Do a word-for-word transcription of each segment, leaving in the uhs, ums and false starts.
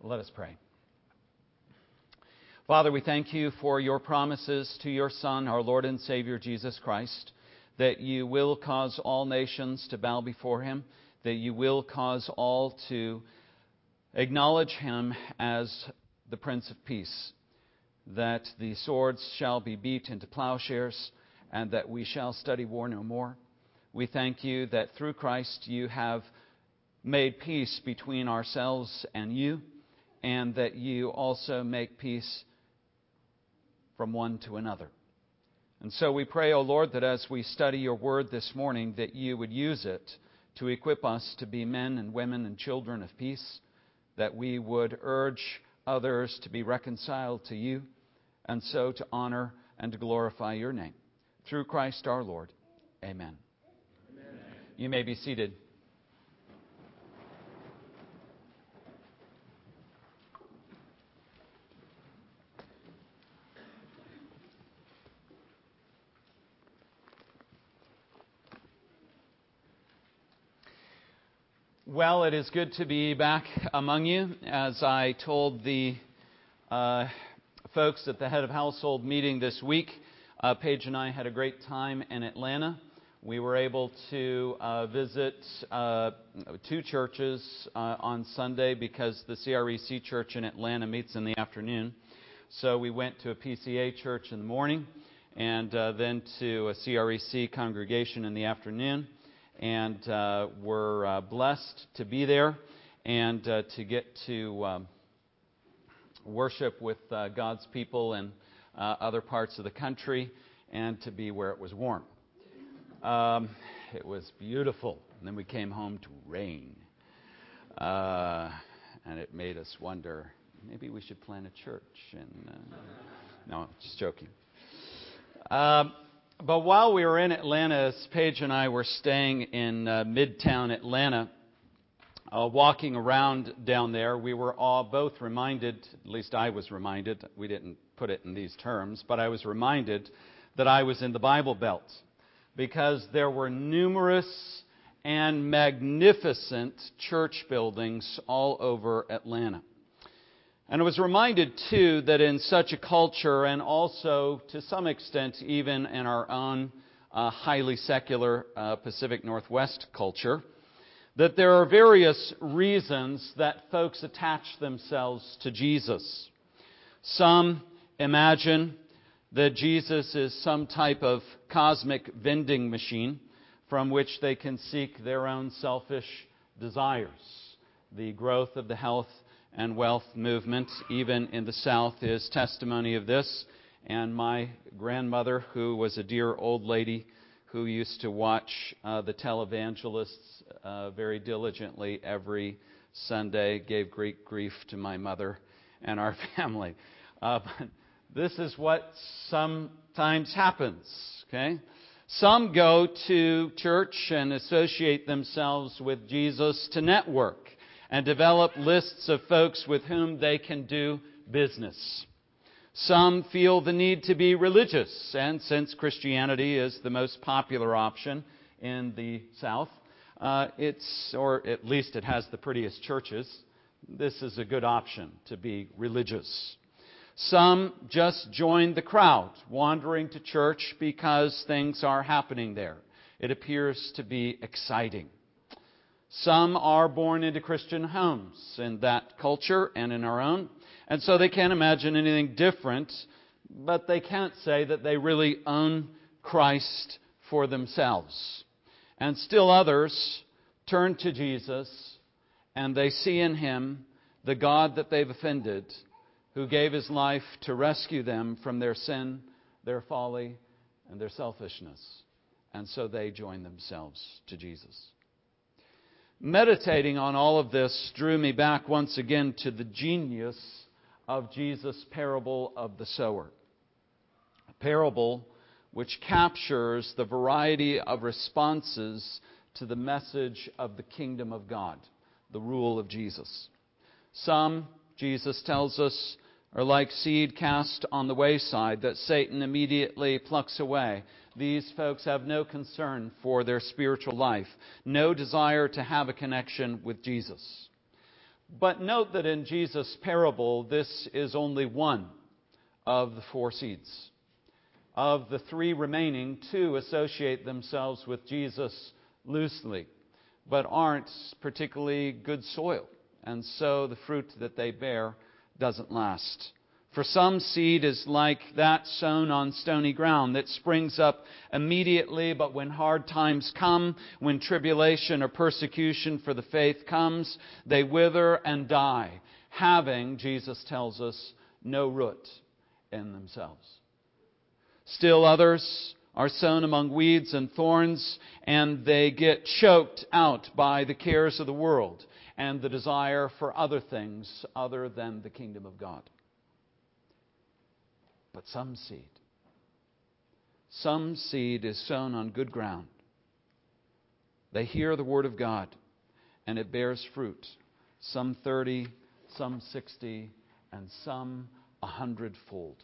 Let us pray. Father, we thank you for your promises to your Son, our Lord and Savior, Jesus Christ, that you will cause all nations to bow before him, that you will cause all to acknowledge him as the Prince of Peace, that the swords shall be beat into plowshares, and that we shall study war no more. We thank you that through Christ you have made peace between ourselves and you, and that you also make peace from one to another. And so we pray, O Lord, that as we study your word this morning, that you would use it to equip us to be men and women and children of peace, that we would urge others to be reconciled to you, and so to honor and to glorify your name. Through Christ our Lord. Amen. Amen. You may be seated. Well, it is good to be back among you. As I told the uh, folks at the Head of Household meeting this week, uh, Paige and I had a great time in Atlanta. We were able to uh, visit uh, two churches uh, on Sunday because the C R E C church in Atlanta meets in the afternoon. So we went to a P C A church in the morning and uh, then to a C R E C congregation in the afternoon. And uh, we're uh, blessed to be there and uh, to get to um, worship with uh, God's people in uh, other parts of the country and to be where it was warm. Um, it was beautiful. And then we came home to rain. Uh, and it made us wonder, maybe we should plant a church. And uh, no, just joking. Um, But while we were in Atlanta, as Paige and I were staying in uh, Midtown Atlanta, uh, walking around down there, we were all both reminded, at least I was reminded, we didn't put it in these terms, but I was reminded that I was in the Bible Belt because there were numerous and magnificent church buildings all over Atlanta. And I was reminded, too, that in such a culture, and also to some extent even in our own uh, highly secular uh, Pacific Northwest culture, that there are various reasons that folks attach themselves to Jesus. Some imagine that Jesus is some type of cosmic vending machine from which they can seek their own selfish desires. The growth of the health and wealth movement, even in the South, is testimony of this. And my grandmother, who was a dear old lady who used to watch uh, the televangelists uh, very diligently every Sunday, gave great grief to my mother and our family. Uh, but this is what sometimes happens, okay? Some go to church and associate themselves with Jesus to network and develop lists of folks with whom they can do business. Some feel the need to be religious, and since Christianity is the most popular option in the South, uh, it's, or at least it has the prettiest churches, this is a good option to be religious. Some just join the crowd, wandering to church because things are happening there. It appears to be exciting. Some are born into Christian homes in that culture and in our own, and so they can't imagine anything different, but they can't say that they really own Christ for themselves. And still others turn to Jesus, and they see in Him the God that they've offended, who gave His life to rescue them from their sin, their folly, and their selfishness. And so they join themselves to Jesus. Meditating on all of this drew me back once again to the genius of Jesus' parable of the sower. A parable which captures the variety of responses to the message of the kingdom of God, the rule of Jesus. Some, Jesus tells us, are like seed cast on the wayside that Satan immediately plucks away. These folks have no concern for their spiritual life, no desire to have a connection with Jesus. But note that in Jesus' parable, this is only one of the four seeds. Of the three remaining, two associate themselves with Jesus loosely, but aren't particularly good soil. And so the fruit that they bear doesn't last. For some, seed is like that sown on stony ground that springs up immediately, but when hard times come, when tribulation or persecution for the faith comes, they wither and die, having, Jesus tells us, no root in themselves. Still others are sown among weeds and thorns, and they get choked out by the cares of the world and the desire for other things other than the kingdom of God. But some seed, some seed is sown on good ground. They hear the word of God, and it bears fruit, some thirty, some sixty, and some a hundredfold.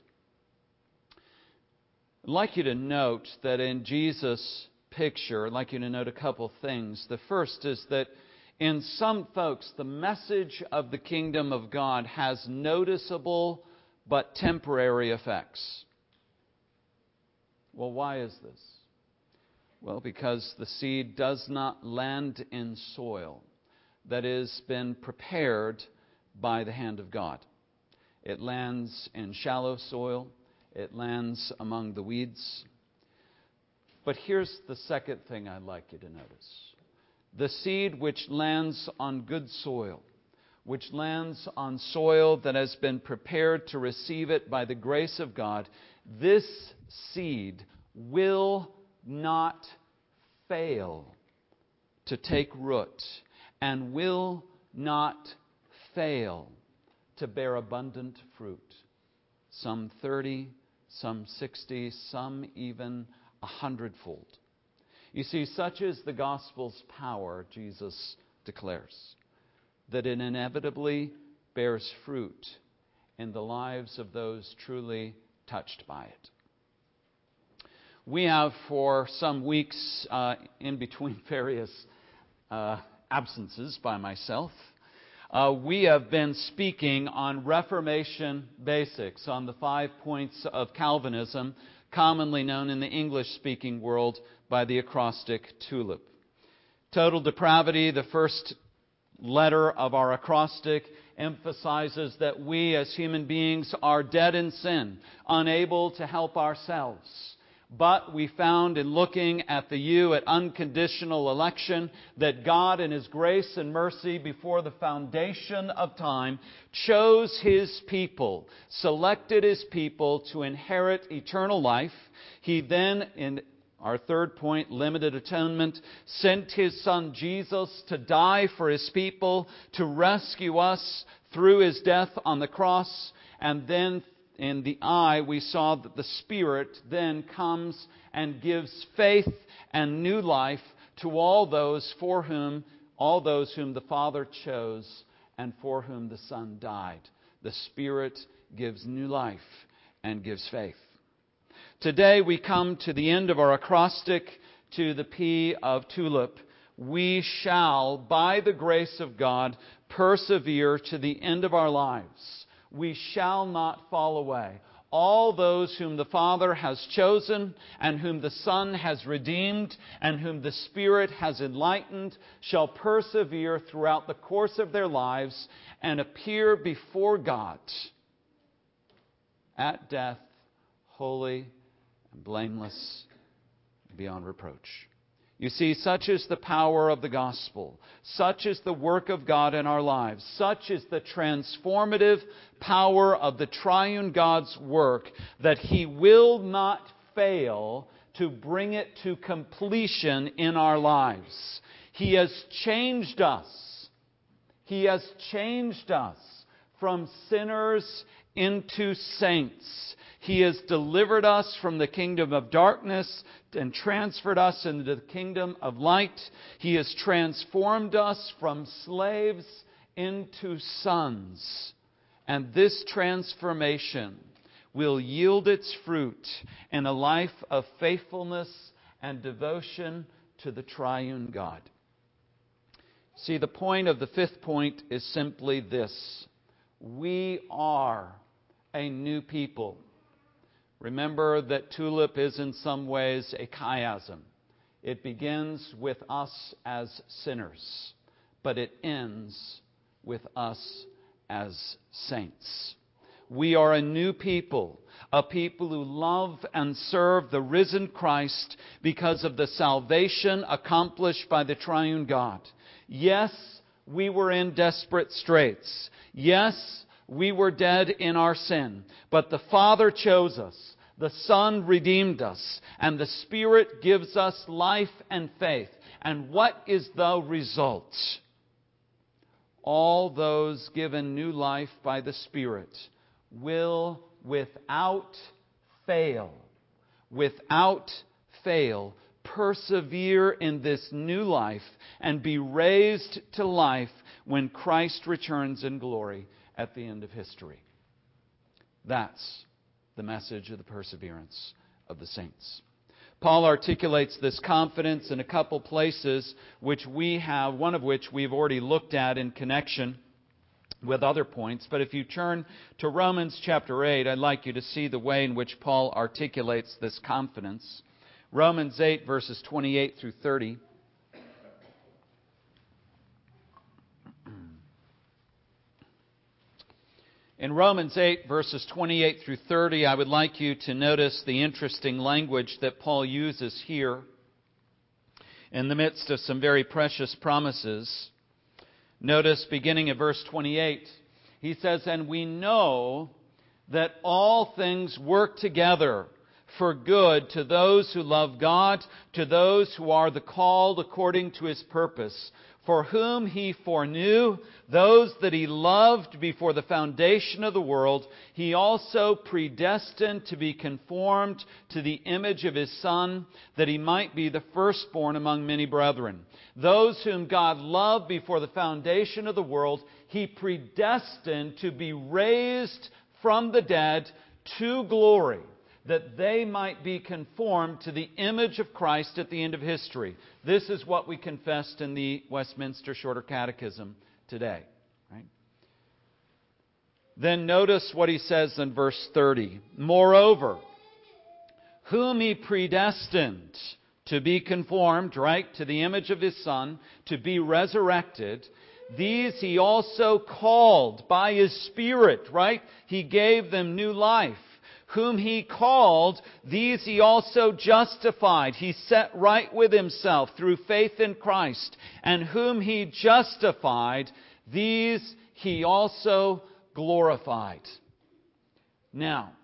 I'd like you to note that in Jesus' picture, I'd like you to note a couple things. The first is that in some folks, the message of the kingdom of God has noticeable but temporary effects. Well, why is this? Well, because the seed does not land in soil that has been prepared by the hand of God. It lands in shallow soil. It lands among the weeds. But here's the second thing I'd like you to notice. The seed which lands on good soil, which lands on soil that has been prepared to receive it by the grace of God, this seed will not fail to take root and will not fail to bear abundant fruit. Some thirty, some sixty, some even a hundredfold. You see, such is the gospel's power, Jesus declares, that it inevitably bears fruit in the lives of those truly touched by it. We have, for some weeks uh, in between various uh, absences by myself, uh, we have been speaking on Reformation basics, on the five points of Calvinism, commonly known in the English-speaking world by the acrostic TULIP. Total depravity, the first letter of our acrostic, emphasizes that we as human beings are dead in sin, unable to help ourselves. But we found in looking at the U at unconditional election that God in His grace and mercy before the foundation of time chose His people, selected His people to inherit eternal life. He then, in our third point, limited atonement, sent His Son Jesus to die for His people, to rescue us through His death on the cross. And then in the eye, we saw that the Spirit then comes and gives faith and new life to all those for whom, all those whom the Father chose and for whom the Son died. The Spirit gives new life and gives faith. Today we come to the end of our acrostic, to the P of TULIP. We shall, by the grace of God, persevere to the end of our lives. We shall not fall away. All those whom the Father has chosen and whom the Son has redeemed and whom the Spirit has enlightened shall persevere throughout the course of their lives and appear before God at death, holy and blameless, beyond reproach. You see, such is the power of the gospel. Such is the work of God in our lives. Such is the transformative power of the triune God's work that He will not fail to bring it to completion in our lives. He has changed us. He has changed us from sinners into saints. He has delivered us from the kingdom of darkness and transferred us into the kingdom of light. He has transformed us from slaves into sons. And this transformation will yield its fruit in a life of faithfulness and devotion to the triune God. See, the point of the fifth point is simply this. We are a new people. Remember that tulip is in some ways a chiasm. It begins with us as sinners, but it ends with us as saints. We are a new people, a people who love and serve the risen Christ because of the salvation accomplished by the triune God. Yes, we were in desperate straits. Yes, we were dead in our sin, but the Father chose us. The Son redeemed us, and the Spirit gives us life and faith. And what is the result? All those given new life by the Spirit will without fail, without fail, persevere in this new life and be raised to life when Christ returns in glory at the end of history. That's the message of the perseverance of the saints. Paul articulates this confidence in a couple places, which we have, one of which we've already looked at in connection with other points. But if you turn to Romans chapter eight, I'd like you to see the way in which Paul articulates this confidence. Romans eight, verses twenty-eight through thirty. In Romans eight, verses twenty-eight through thirty, I would like you to notice the interesting language that Paul uses here in the midst of some very precious promises. Notice, beginning at verse twenty-eight, he says, "And we know that all things work together for good to those who love God, to those who are the called according to His purpose. For whom He foreknew, those that He loved before the foundation of the world, He also predestined to be conformed to the image of His Son, that He might be the firstborn among many brethren. Those whom God loved before the foundation of the world, He predestined to be raised from the dead to glory, that they might be conformed to the image of Christ at the end of history." This is what we confessed in the Westminster Shorter Catechism today. Right? Then notice what he says in verse thirty. "Moreover, whom He predestined to be conformed," right, to the image of His Son, to be resurrected, "these He also called by His Spirit," right? He gave them new life. "Whom He called, these He also justified." He set right with Himself through faith in Christ. "And whom He justified, these He also glorified." Now,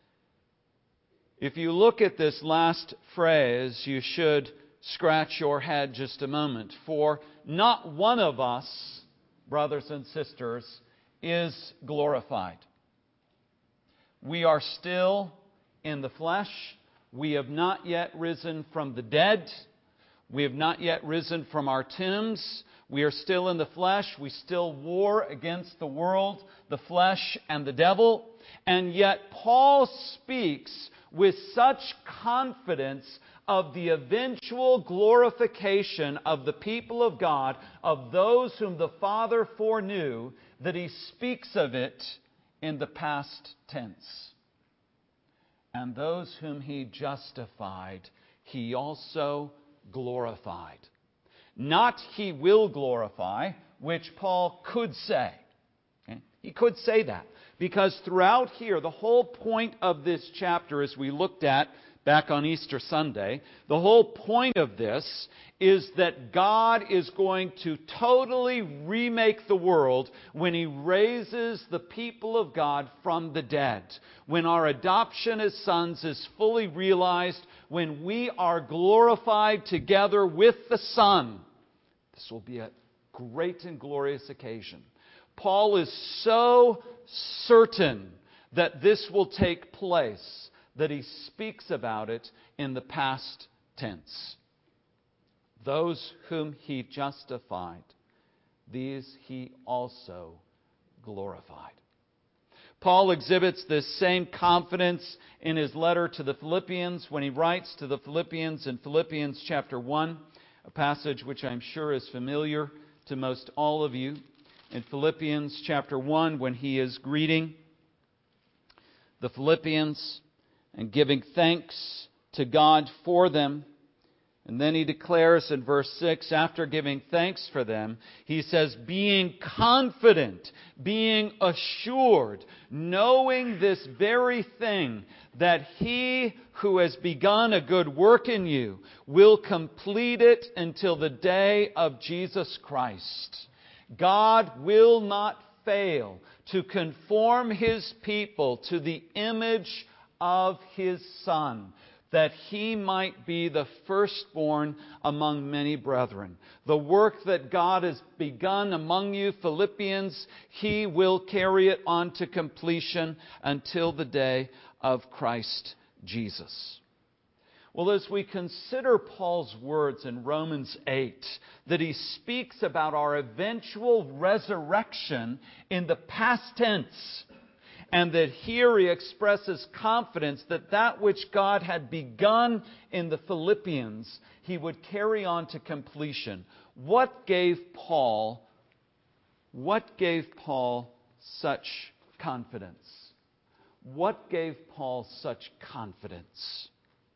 if you look at this last phrase, you should scratch your head just a moment. For not one of us, brothers and sisters, is glorified. We are still in the flesh. We have not yet risen from the dead. We have not yet risen from our tombs. We are still in the flesh. We still war against the world, the flesh, and the devil. And yet Paul speaks with such confidence of the eventual glorification of the people of God, of those whom the Father foreknew, that he speaks of it in the past tense. "And those whom He justified, He also glorified." Not "He will glorify," which Paul could say. Okay? He could say that. Because throughout here, the whole point of this chapter, as we looked at back on Easter Sunday, the whole point of this is that God is going to totally remake the world when He raises the people of God from the dead. When our adoption as sons is fully realized, when we are glorified together with the Son. This will be a great and glorious occasion. Paul is so certain that this will take place that he speaks about it in the past tense. "Those whom He justified, these He also glorified." Paul exhibits this same confidence in his letter to the Philippians when he writes to the Philippians in Philippians chapter one, a passage which I'm sure is familiar to most all of you. In Philippians chapter one, when he is greeting the Philippians and giving thanks to God for them. And then he declares in verse six, after giving thanks for them, he says, being confident, being assured, knowing this very thing, that he who has begun a good work in you will complete it until the day of Jesus Christ. God will not fail to conform His people to the image of His Son, that He might be the firstborn among many brethren. The work that God has begun among you, Philippians, He will carry it on to completion until the day of Christ Jesus. Well, as we consider Paul's words in Romans eight, that he speaks about our eventual resurrection in the past tense, and that here he expresses confidence that that which God had begun in the Philippians, he would carry on to completion. What gave Paul, what gave Paul such confidence? What gave Paul such confidence?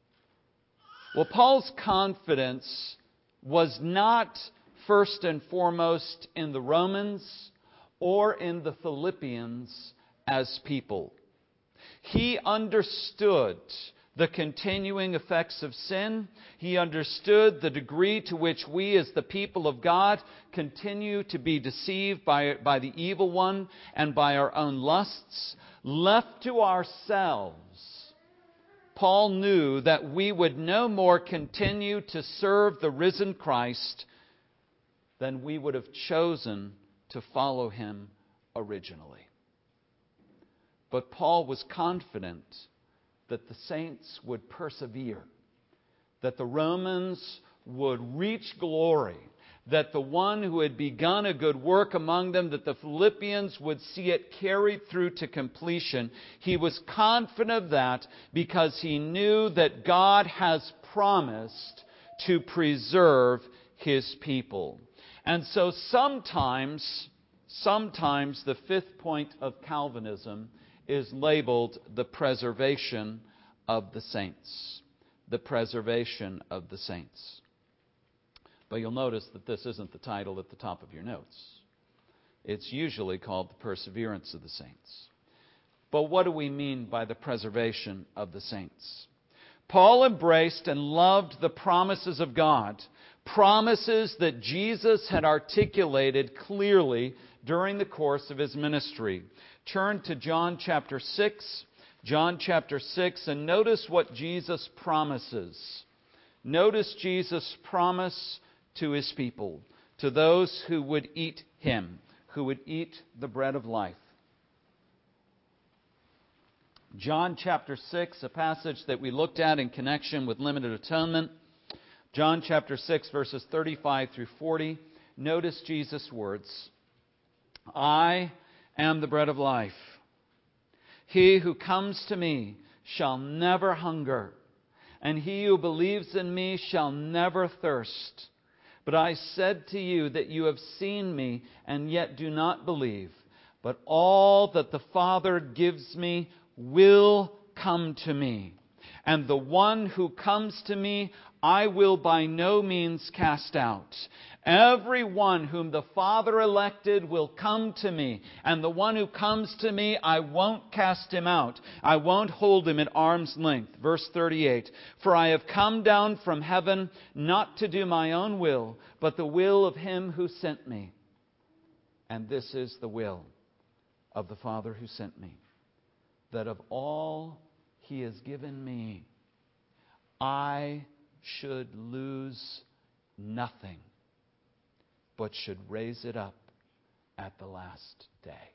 Well, Paul's confidence was not first and foremost in the Romans or in the Philippians as people. He understood the continuing effects of sin. He understood the degree to which we as the people of God continue to be deceived by, by the evil one and by our own lusts. Left to ourselves, Paul knew that we would no more continue to serve the risen Christ than we would have chosen to follow Him originally. But Paul was confident that the saints would persevere, that the Romans would reach glory, that the one who had begun a good work among them, that the Philippians would see it carried through to completion. He was confident of that because he knew that God has promised to preserve His people. And so sometimes, sometimes the fifth point of Calvinism is labeled the preservation of the saints. The preservation of the saints. But you'll notice that this isn't the title at the top of your notes. It's usually called the perseverance of the saints. But what do we mean by the preservation of the saints? Paul embraced and loved the promises of God, promises that Jesus had articulated clearly during the course of His ministry. Turn to John chapter six, John chapter six, and notice what Jesus promises. Notice Jesus' promise to His people, to those who would eat Him, who would eat the bread of life. John chapter six, a passage that we looked at in connection with limited atonement. John chapter six, verses thirty-five through forty. Notice Jesus' words. I am the bread of life. He who comes to me shall never hunger, and he who believes in me shall never thirst. But I said to you that you have seen me, and yet do not believe. But all that the Father gives me will come to me. And the one who comes to me, I will by no means cast out. Every one whom the Father elected will come to me. And the one who comes to me, I won't cast him out. I won't hold him at arm's length. Verse thirty-eight. For I have come down from heaven not to do my own will, but the will of Him who sent me. And this is the will of the Father who sent me, that of all He has given me, I should lose nothing, but should raise it up at the last day.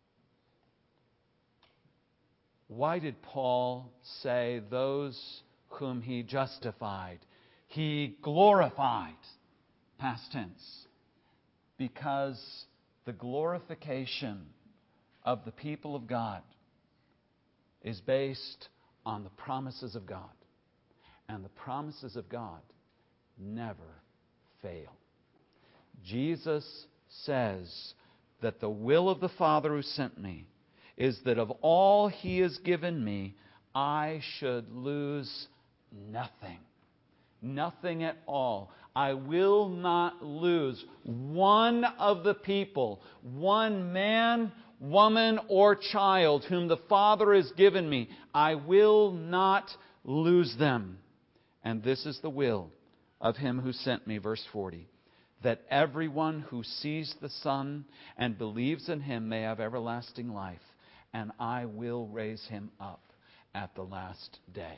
Why did Paul say those whom he justified, he glorified? Past tense. Because the glorification of the people of God is based on the promises of God. And the promises of God never fail. Jesus says that the will of the Father who sent me is that of all He has given me, I should lose nothing. Nothing at all. I will not lose one of the people, one man, woman, or child whom the Father has given me. I will not lose them. And this is the will of Him who sent me, verse forty, that everyone who sees the Son and believes in Him may have everlasting life, and I will raise him up at the last day.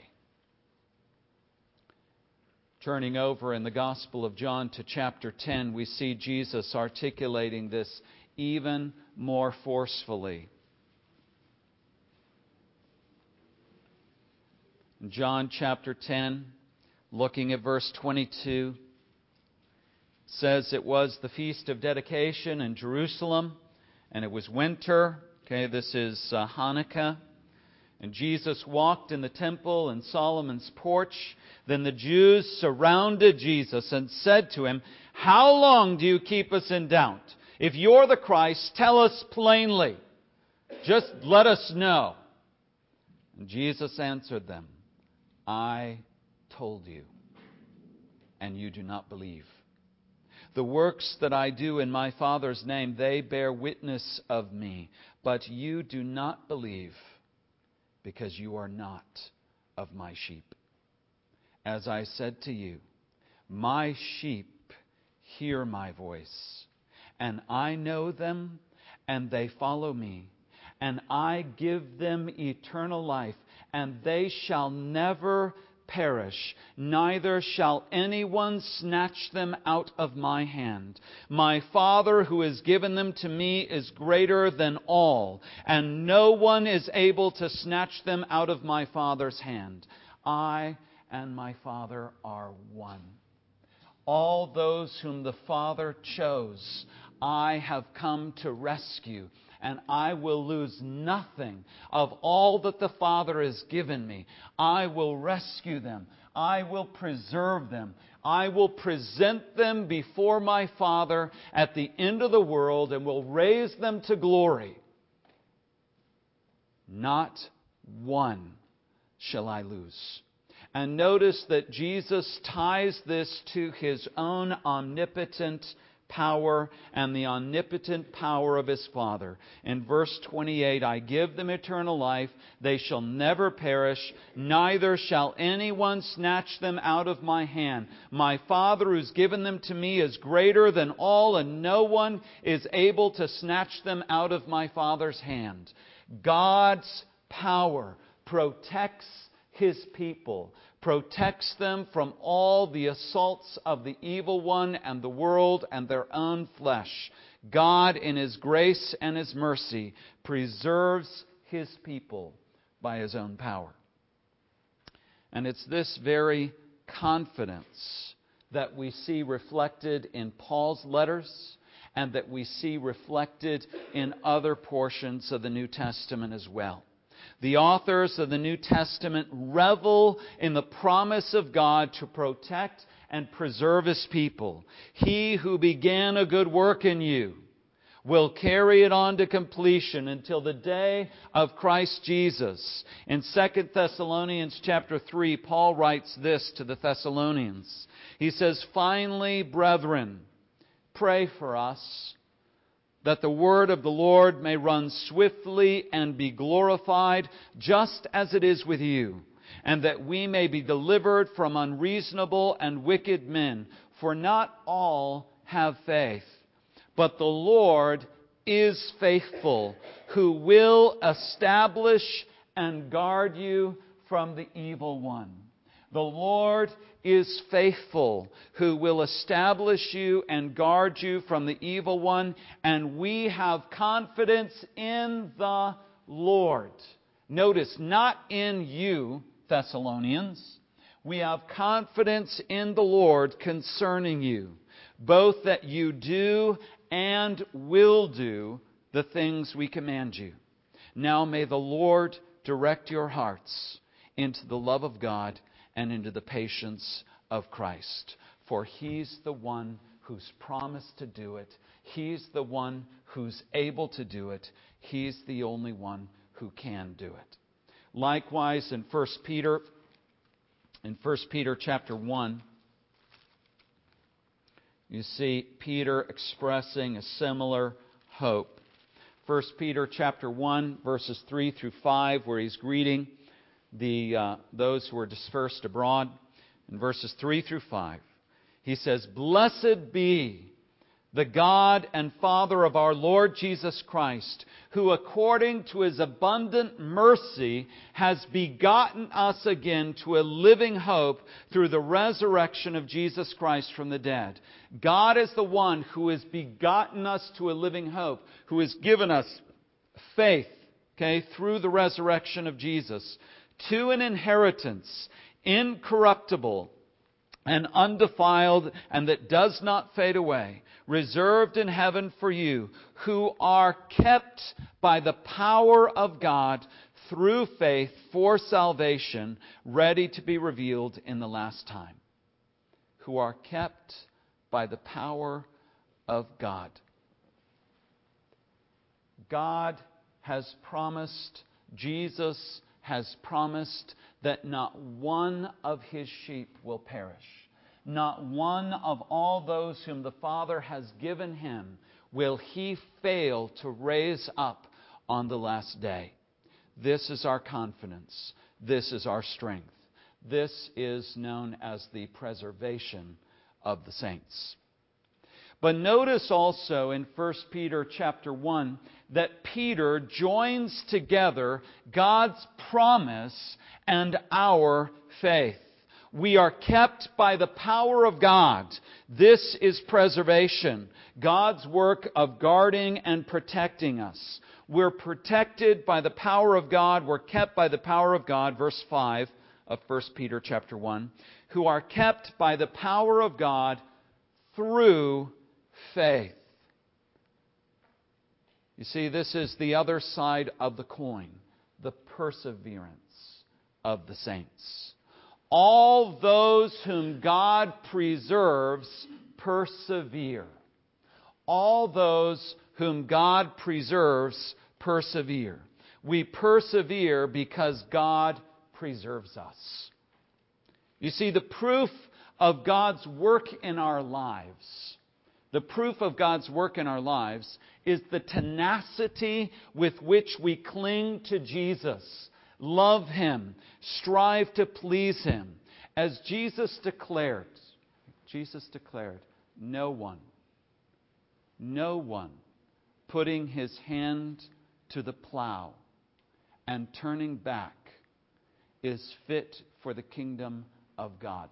Turning over in the Gospel of John to chapter ten, we see Jesus articulating this even more forcefully. In John chapter ten, looking at verse twenty-two, says it was the feast of dedication in Jerusalem, and it was winter. Okay, this is uh, Hanukkah. And Jesus walked in the temple in Solomon's porch. Then the Jews surrounded Jesus and said to Him, "How long do you keep us in doubt? If you're the Christ, tell us plainly. Just let us know." And Jesus answered them, "I told you, and you do not believe. The works that I do in my Father's name, they bear witness of me. But you do not believe, because you are not of my sheep. As I said to you, my sheep hear my voice, and I know them, and they follow me. And I give them eternal life, and they shall never perish, neither shall anyone snatch them out of my hand. My Father who has given them to me is greater than all, and no one is able to snatch them out of my Father's hand. I and my Father are one. All those whom the Father chose, I have come to rescue. And I will lose nothing of all that the Father has given me. I will rescue them. I will preserve them. I will present them before my Father at the end of the world and will raise them to glory. Not one shall I lose. And notice that Jesus ties this to His own omnipotent power and the omnipotent power of His Father. In verse twenty-eight, I give them eternal life. They shall never perish, neither shall anyone snatch them out of my hand. My Father who's given them to me is greater than all, and no one is able to snatch them out of my Father's hand. God's power protects His people, protects them from all the assaults of the evil one and the world and their own flesh. God, in His grace and His mercy, preserves His people by His own power. And it's this very confidence that we see reflected in Paul's letters and that we see reflected in other portions of the New Testament as well. The authors of the New Testament revel in the promise of God to protect and preserve His people. He who began a good work in you will carry it on to completion until the day of Christ Jesus. In Second Thessalonians chapter three, Paul writes this to the Thessalonians. He says, "Finally, brethren, pray for us, that the word of the Lord may run swiftly and be glorified, just as it is with you, and that we may be delivered from unreasonable and wicked men. For not all have faith, but the Lord is faithful, who will establish and guard you from the evil one." The Lord is faithful, who will establish you and guard you from the evil one, and we have confidence in the Lord. Notice, not in you, Thessalonians. We have confidence in the Lord concerning you, both that you do and will do the things we command you. Now may the Lord direct your hearts into the love of God and into the patience of Christ. For He's the one who's promised to do it. He's the one who's able to do it. He's the only one who can do it. Likewise, in First Peter, in First Peter chapter one, you see Peter expressing a similar hope. First Peter chapter one, verses three through five, where he's greeting the uh, those who are dispersed abroad. In verses three through five, he says, "Blessed be the God and Father of our Lord Jesus Christ, who according to His abundant mercy has begotten us again to a living hope through the resurrection of Jesus Christ from the dead." God is the one who has begotten us to a living hope, who has given us faith, okay, through the resurrection of Jesus, to an inheritance incorruptible and undefiled, and that does not fade away, reserved in heaven for you, who are kept by the power of God through faith for salvation, ready to be revealed in the last time. Who are kept by the power of God. God has promised, Jesus has promised, that not one of His sheep will perish. Not one of all those whom the Father has given Him will He fail to raise up on the last day. This is our confidence. This is our strength. This is known as the preservation of the saints. But notice also in First Peter chapter one that Peter joins together God's promise and our faith. We are kept by the power of God. This is preservation. God's work of guarding and protecting us. We're protected by the power of God. We're kept by the power of God. Verse five of First Peter chapter one. Who are kept by the power of God through faith. You see, this is the other side of the coin. The perseverance of the saints. All those whom God preserves persevere. All those whom God preserves persevere. We persevere because God preserves us. You see, the proof of God's work in our lives, the proof of God's work in our lives is the tenacity with which we cling to Jesus, love Him, strive to please Him. As Jesus declared, Jesus declared, no one, no one putting his hand to the plow and turning back is fit for the kingdom of God.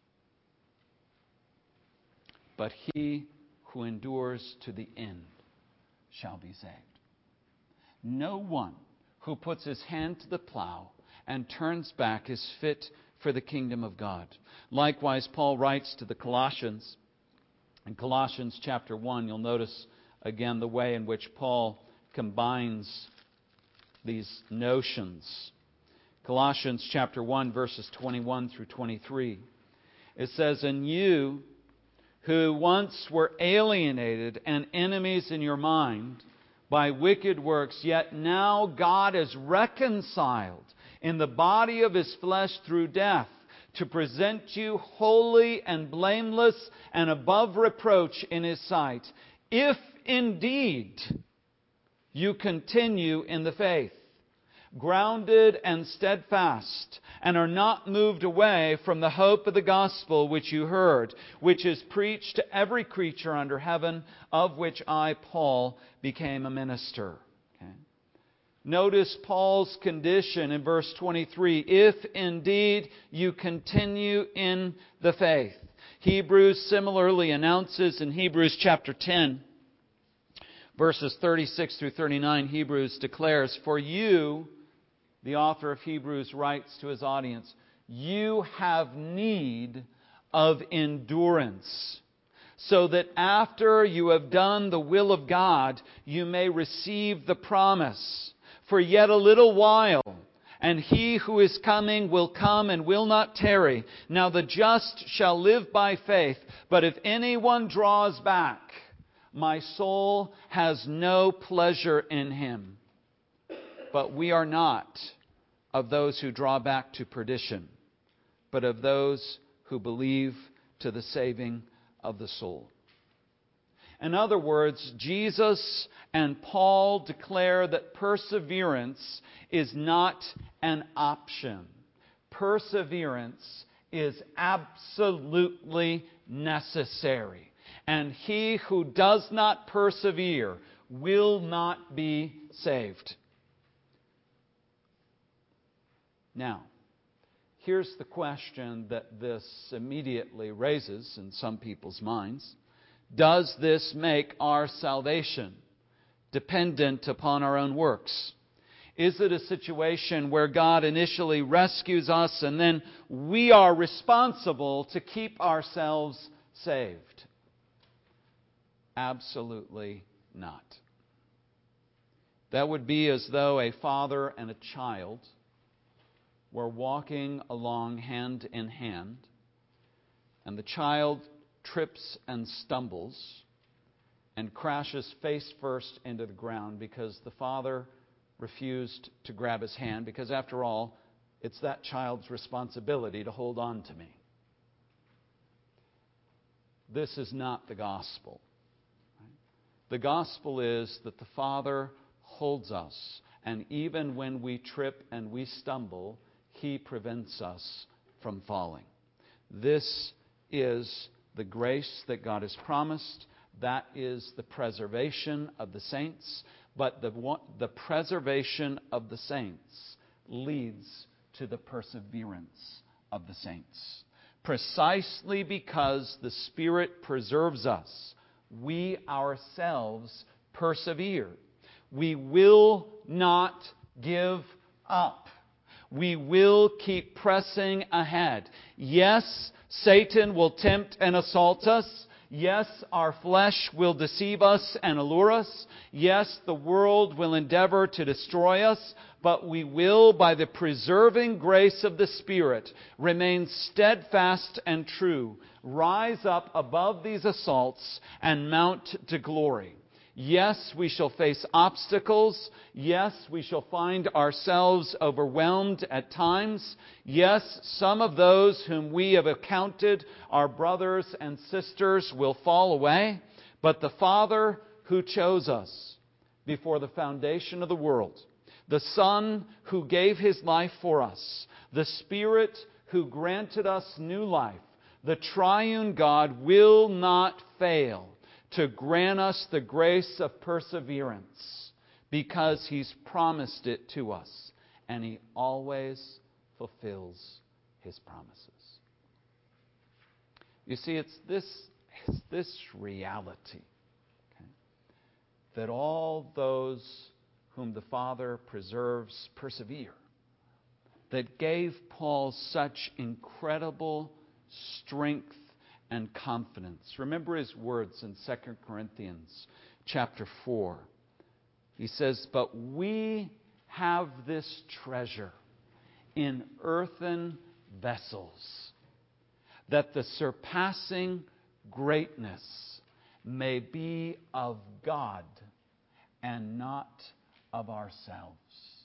But he who endures to the end shall be saved. No one who puts his hand to the plow and turns back is fit for the kingdom of God. Likewise, Paul writes to the Colossians. In Colossians chapter one, you'll notice again the way in which Paul combines these notions. Colossians chapter one, verses twenty-one through twenty-three. It says, "And you who once were alienated and enemies in your mind by wicked works, yet now God is reconciled in the body of His flesh through death, to present you holy and blameless and above reproach in His sight, if indeed you continue in the faith, grounded and steadfast, and are not moved away from the hope of the gospel which you heard, which is preached to every creature under heaven, of which I, Paul, became a minister." Okay. Notice Paul's condition in verse twenty-three. If indeed you continue in the faith. Hebrews similarly announces in Hebrews chapter ten, verses thirty-six through thirty-nine, Hebrews declares, "For you," the author of Hebrews writes to his audience, "you have need of endurance, so that after you have done the will of God, you may receive the promise. For yet a little while, And he who is coming will come and will not tarry. Now the just shall live by faith. But if anyone draws back, my soul has no pleasure in him. But we are not of those who draw back to perdition, but of those who believe to the saving of the soul. In other words, Jesus and Paul declare that perseverance is not an option. Perseverance is absolutely necessary. And he who does not persevere will not be saved. Now, here's the question that this immediately raises in some people's minds. Does this make our salvation dependent upon our own works? Is it a situation where God initially rescues us and then we are responsible to keep ourselves saved? Absolutely not. That would be as though a father and a child were walking along hand in hand, and the child trips and stumbles and crashes face first into the ground because the father refused to grab his hand, because after all, it's that child's responsibility to hold on to me. This is not the gospel. The gospel is that the Father holds us, and even when we trip and we stumble, He prevents us from falling. This is the grace that God has promised. That is the preservation of the saints. But the, the preservation of the saints leads to the perseverance of the saints. Precisely because the Spirit preserves us, we ourselves persevere. We will not give up. We will keep pressing ahead. Yes, Satan will tempt and assault us. Yes, our flesh will deceive us and allure us. Yes, the world will endeavor to destroy us. But we will, by the preserving grace of the Spirit, remain steadfast and true, rise up above these assaults, and mount to glory. Yes, we shall face obstacles. Yes, we shall find ourselves overwhelmed at times. Yes, some of those whom we have accounted our brothers and sisters will fall away. But the Father who chose us before the foundation of the world, the Son who gave His life for us, the Spirit who granted us new life, the triune God will not fail to grant us the grace of perseverance, because He's promised it to us, and He always fulfills His promises. You see, it's this, it's this reality, okay, that all those whom the Father preserves persevere, that gave Paul such incredible strength and confidence. Remember his words in Second Corinthians chapter four. He says, "But we have this treasure in earthen vessels, that the surpassing greatness may be of God and not of ourselves."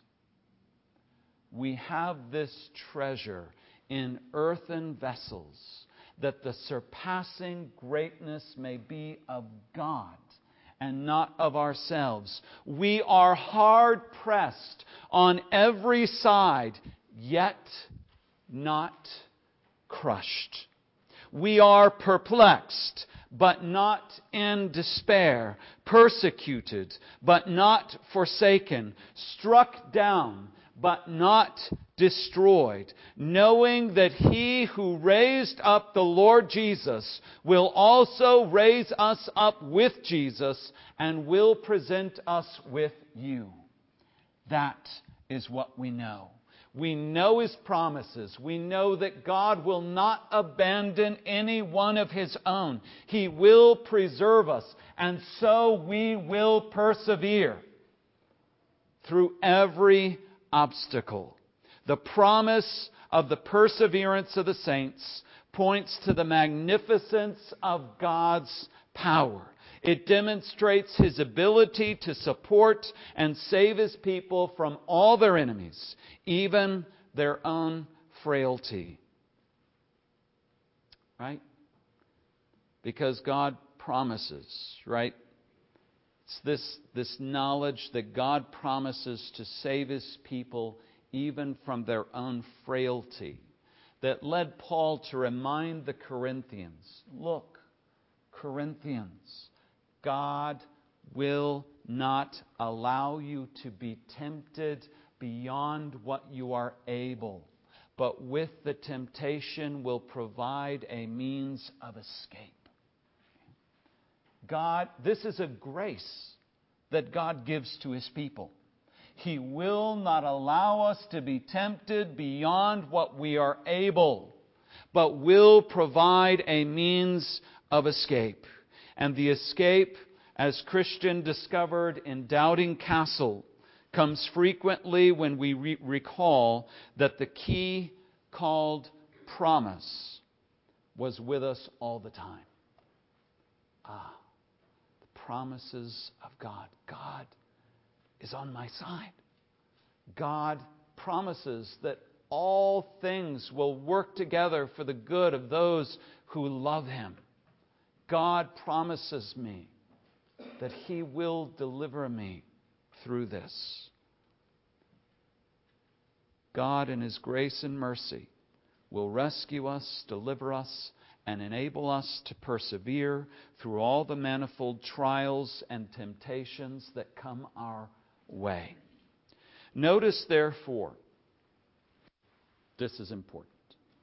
We have this treasure in earthen vessels, that the surpassing greatness may be of God and not of ourselves. We are hard pressed on every side, yet not crushed. We are perplexed, but not in despair, persecuted, but not forsaken, struck down, but not destroyed, knowing that He who raised up the Lord Jesus will also raise us up with Jesus and will present us with you. That is what we know. We know His promises. We know that God will not abandon any one of His own. He will preserve us, and so we will persevere through every obstacle. The promise of the perseverance of the saints points to the magnificence of God's power. It demonstrates His ability to support and save His people from all their enemies, even their own frailty. Right? Because God promises, right? It's this, this knowledge that God promises to save His people even from their own frailty that led Paul to remind the Corinthians, look, Corinthians, God will not allow you to be tempted beyond what you are able, but with the temptation will provide a means of escape. God, this is a grace that God gives to His people. He will not allow us to be tempted beyond what we are able, but will provide a means of escape. And the escape, as Christian discovered in Doubting Castle, comes frequently when we re- recall that the key called promise was with us all the time. Ah, the promises of God. God is on my side. God promises that all things will work together for the good of those who love Him. God promises me that He will deliver me through this. God in His grace and mercy will rescue us, deliver us, and enable us to persevere through all the manifold trials and temptations that come our way. Notice, therefore, this is important.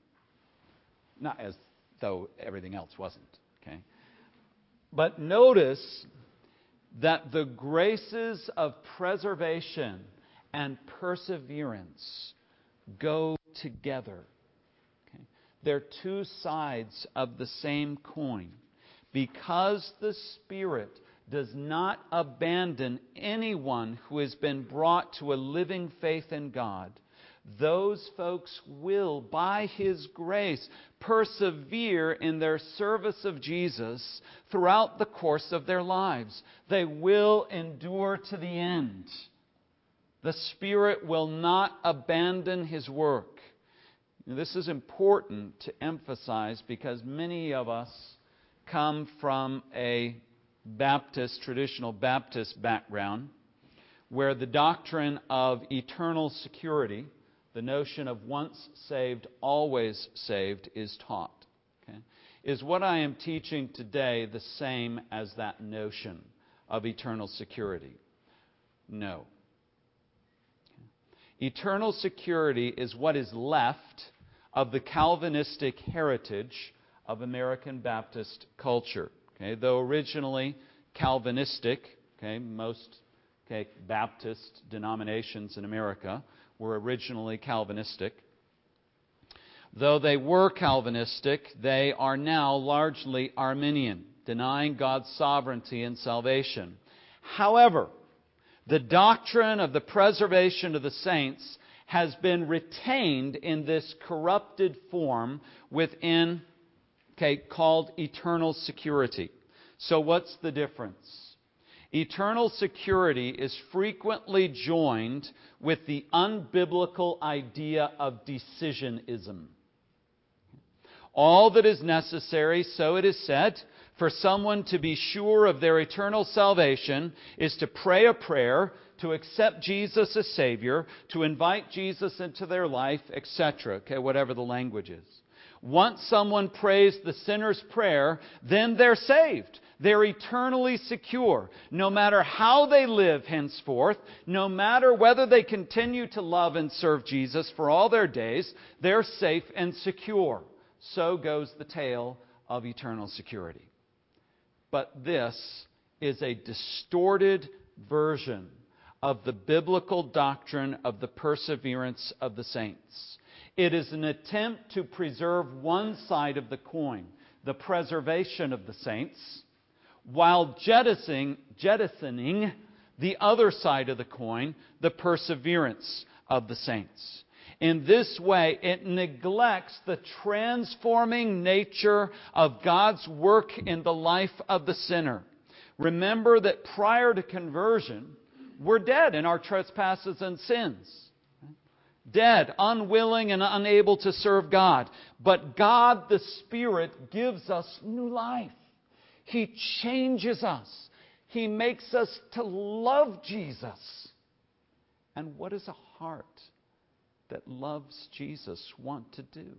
Not as though everything else wasn't, okay? But notice that the graces of preservation and perseverance go together. Okay? They're two sides of the same coin. Because the Spirit does not abandon anyone who has been brought to a living faith in God, those folks will, by His grace, persevere in their service of Jesus throughout the course of their lives. They will endure to the end. The Spirit will not abandon His work. This is important to emphasize because many of us come from a Baptist, traditional Baptist background, where the doctrine of eternal security, the notion of once saved, always saved, is taught. Okay? Is what I am teaching today the same as that notion of eternal security? No. Okay. Eternal security is what is left of the Calvinistic heritage of American Baptist culture. Okay, though originally Calvinistic, okay, most okay, Baptist denominations in America were originally Calvinistic. Though they were Calvinistic, they are now largely Arminian, denying God's sovereignty and salvation. However, the doctrine of the preservation of the saints has been retained in this corrupted form within Okay, called eternal security. So what's the difference? Eternal security is frequently joined with the unbiblical idea of decisionism. All that is necessary, so it is said, for someone to be sure of their eternal salvation is to pray a prayer, to accept Jesus as Savior, to invite Jesus into their life, et cetera. Okay, whatever the language is. Once someone prays the sinner's prayer, then they're saved. They're eternally secure. No matter how they live henceforth, no matter whether they continue to love and serve Jesus for all their days, they're safe and secure. So goes the tale of eternal security. But this is a distorted version of the biblical doctrine of the perseverance of the saints. It is an attempt to preserve one side of the coin, the preservation of the saints, while jettisoning, jettisoning the other side of the coin, the perseverance of the saints. In this way, it neglects the transforming nature of God's work in the life of the sinner. Remember that prior to conversion, we're dead in our trespasses and sins. Dead, unwilling and unable to serve God. But God the Spirit gives us new life. He changes us. He makes us to love Jesus. And what does a heart that loves Jesus want to do?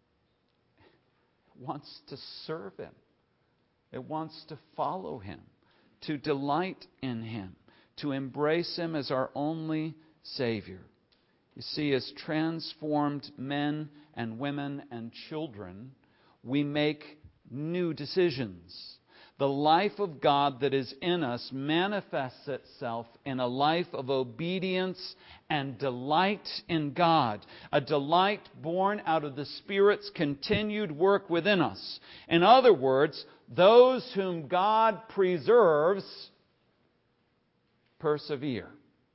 It wants to serve Him. It wants to follow Him, to delight in Him, to embrace Him as our only Savior. You see, as transformed men and women and children, we make new decisions. The life of God that is in us manifests itself in a life of obedience and delight in God. A delight born out of the Spirit's continued work within us. In other words, those whom God preserves persevere.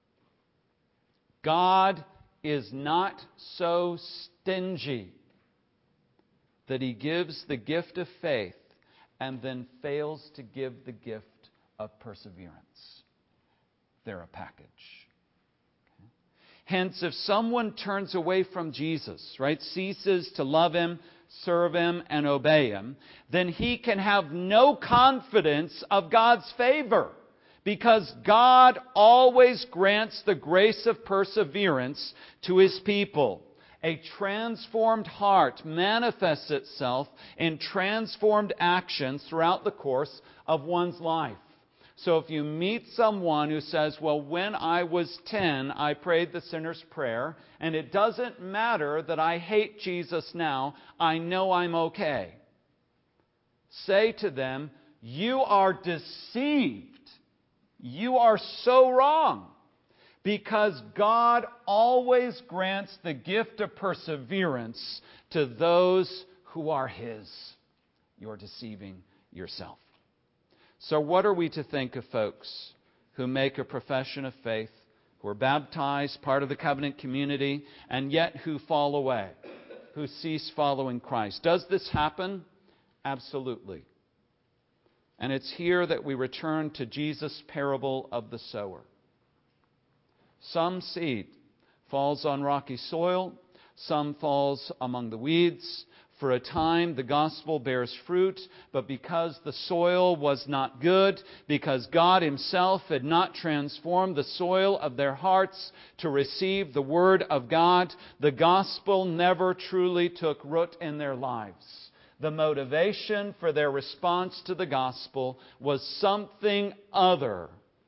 God is not so stingy that He gives the gift of faith and then fails to give the gift of perseverance. They're a package. Okay? Hence, if someone turns away from Jesus, right, ceases to love Him, serve Him, and obey Him, then he can have no confidence of God's favor, because God always grants the grace of perseverance to His people. A transformed heart manifests itself in transformed actions throughout the course of one's life. So if you meet someone who says, well, when I was ten, I prayed the sinner's prayer, and it doesn't matter that I hate Jesus now, I know I'm okay. Say to them, you are deceived. You are so wrong. Because God always grants the gift of perseverance to those who are His. You're deceiving yourself. So what are we to think of folks who make a profession of faith, who are baptized, part of the covenant community, and yet who fall away, who cease following Christ? Does this happen? Absolutely. And it's here that we return to Jesus' parable of the sower. Some seed falls on rocky soil, some falls among the weeds. For a time the gospel bears fruit, but because the soil was not good, because God Himself had not transformed the soil of their hearts to receive the Word of God, the gospel never truly took root in their lives. The motivation for their response to the gospel was something other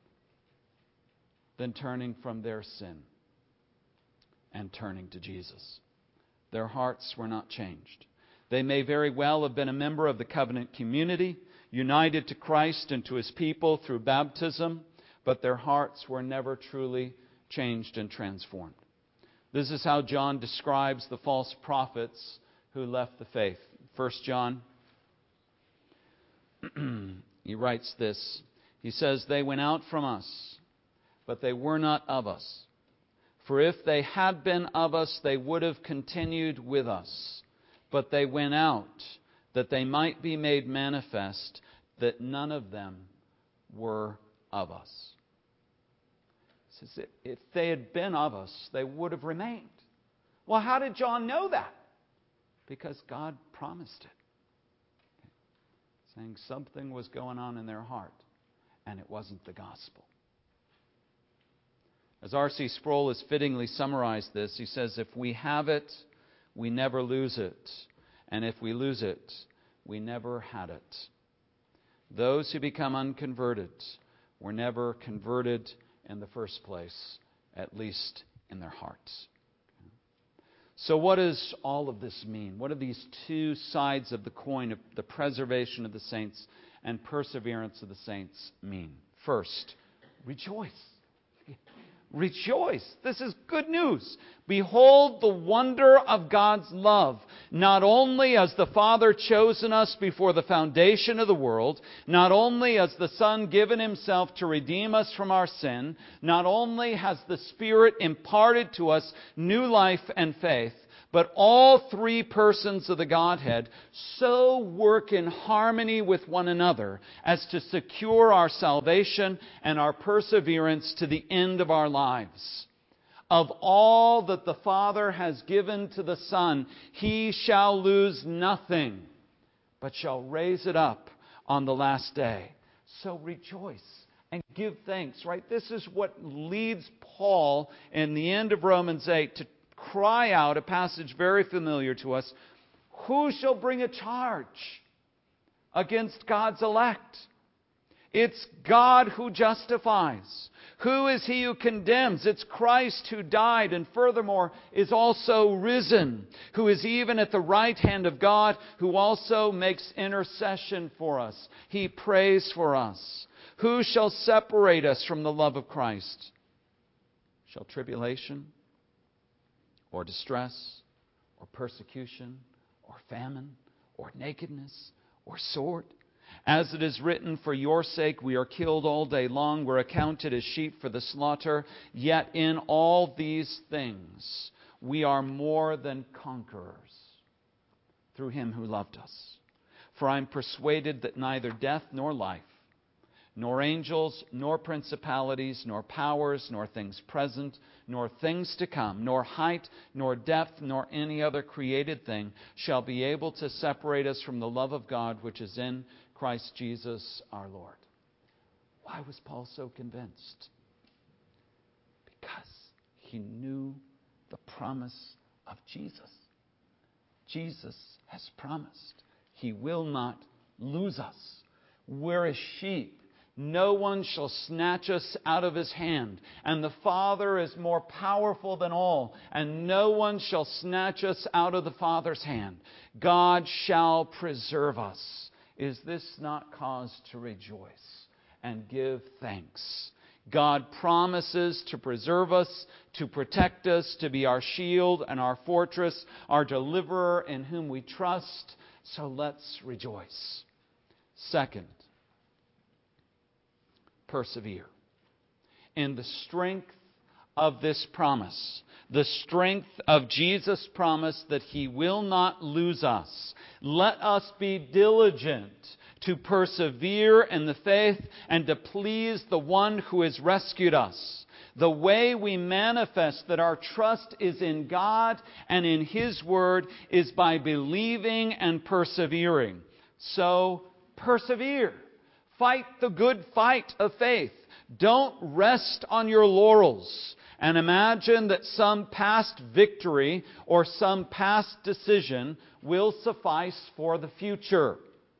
than turning from their sin and turning to Jesus. Their hearts were not changed. They may very well have been a member of the covenant community, united to Christ and to His people through baptism, but their hearts were never truly changed and transformed. This is how John describes the false prophets who left the faith. First John, he writes this. He says, they went out from us, but they were not of us. For if they had been of us, they would have continued with us. But they went out, that they might be made manifest, that none of them were of us. He says, if they had been of us, they would have remained. Well, how did John know that? Because God promised it. Saying something was going on in their heart, and it wasn't the gospel. As R C Sproul has fittingly summarized this, he says, if we have it, we never lose it. And if we lose it, we never had it. Those who become unconverted were never converted in the first place, at least in their hearts. So what does all of this mean? What do these two sides of the coin of the preservation of the saints and perseverance of the saints mean? First, rejoice. rejoice. This is good news. Behold the wonder of God's love. Not only has the Father chosen us before the foundation of the world, not only has the Son given Himself to redeem us from our sin, not only has the Spirit imparted to us new life and faith, but all three persons of the Godhead so work in harmony with one another as to secure our salvation and our perseverance to the end of our lives. Of all that the Father has given to the Son, He shall lose nothing, but shall raise it up on the last day. So rejoice and give thanks, right? This is what leads Paul in the end of Romans eight to cry out, a passage very familiar to us, who shall bring a charge against God's elect? It's God who justifies. Who is He who condemns? It's Christ who died and furthermore is also risen, who is even at the right hand of God, who also makes intercession for us. He prays for us. Who shall separate us from the love of Christ? Shall tribulation, or distress, or persecution, or famine, or nakedness, or sword? As it is written, for your sake we are killed all day long, we're accounted as sheep for the slaughter. Yet in all these things we are more than conquerors through Him who loved us. For I am persuaded that neither death nor life, nor angels, nor principalities, nor powers, nor things present, nor things to come, nor height, nor depth, nor any other created thing shall be able to separate us from the love of God which is in Christ Jesus our Lord. Why was Paul so convinced? Because he knew the promise of Jesus. Jesus has promised He will not lose us. We're as sheep. No one shall snatch us out of His hand. And the Father is more powerful than all, and no one shall snatch us out of the Father's hand. God shall preserve us. Is this not cause to rejoice and give thanks? God promises to preserve us, to protect us, to be our shield and our fortress, our deliverer in whom we trust. So let's rejoice. Second, persevere in the strength of this promise, the strength of Jesus' promise that He will not lose us. Let us be diligent to persevere in the faith and to please the One who has rescued us. The way we manifest that our trust is in God and in His Word is by believing and persevering. So persevere. Fight the good fight of faith. Don't rest on your laurels and imagine that some past victory or some past decision will suffice for the future.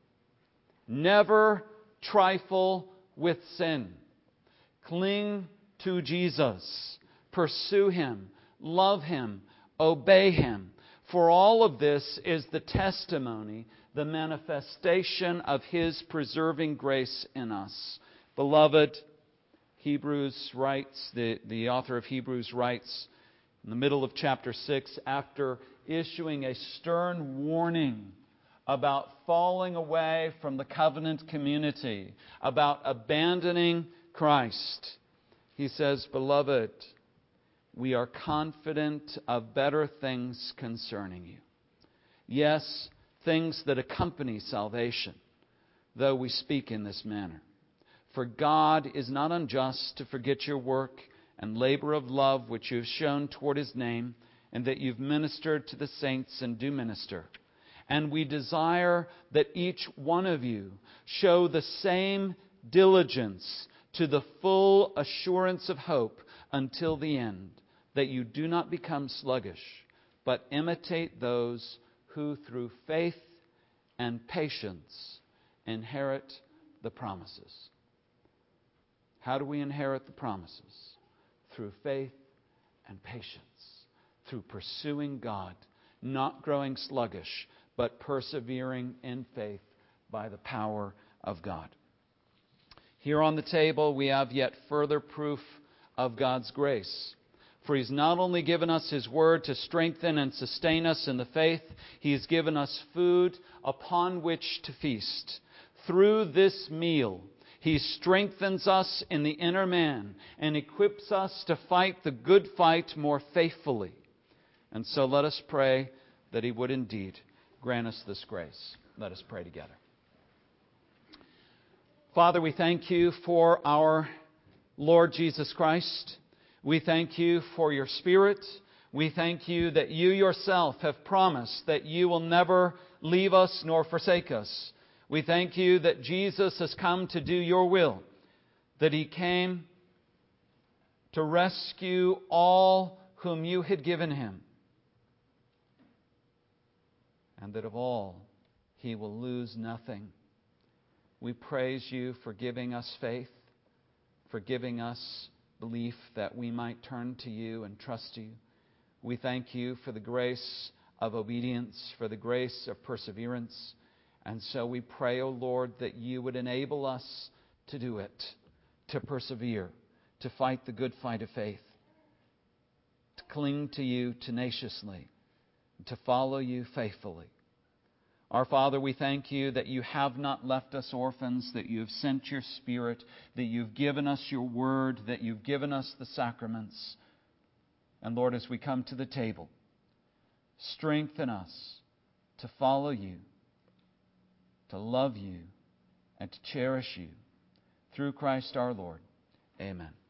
Never trifle with sin. Cling to Jesus. Pursue Him. Love Him. Obey Him. For all of this is the testimony, the manifestation of His preserving grace in us. Beloved, Hebrews writes, the, the author of Hebrews writes in the middle of chapter six, after issuing a stern warning about falling away from the covenant community, about abandoning Christ, he says, Beloved, we are confident of better things concerning you. Yes, things that accompany salvation, though we speak in this manner. For God is not unjust to forget your work and labor of love which you have shown toward His name, and that you've ministered to the saints and do minister. And we desire that each one of you show the same diligence to the full assurance of hope until the end, that you do not become sluggish, but imitate those who through faith and patience inherit the promises. How do we inherit the promises? Through faith and patience. Through pursuing God, not growing sluggish, but persevering in faith by the power of God. Here on the table we have yet further proof of God's grace. For He's not only given us His Word to strengthen and sustain us in the faith, He has given us food upon which to feast. Through this meal, He strengthens us in the inner man and equips us to fight the good fight more faithfully. And so let us pray that He would indeed grant us this grace. Let us pray together. Father, we thank You for our Lord Jesus Christ. We thank You for Your Spirit. We thank You that You Yourself have promised that You will never leave us nor forsake us. We thank You that Jesus has come to do Your will, that He came to rescue all whom You had given Him, and that of all He will lose nothing. We praise You for giving us faith, for giving us belief that we might turn to You and trust You. We thank You for the grace of obedience, for the grace of perseverance. And so we pray, O Lord, that You would enable us to do it, to persevere, to fight the good fight of faith, to cling to You tenaciously, to follow You faithfully. Our Father, we thank You that You have not left us orphans, that You have sent Your Spirit, that You've given us Your Word, that You've given us the sacraments. And Lord, as we come to the table, strengthen us to follow You, to love You, and to cherish You. Through Christ our Lord. Amen.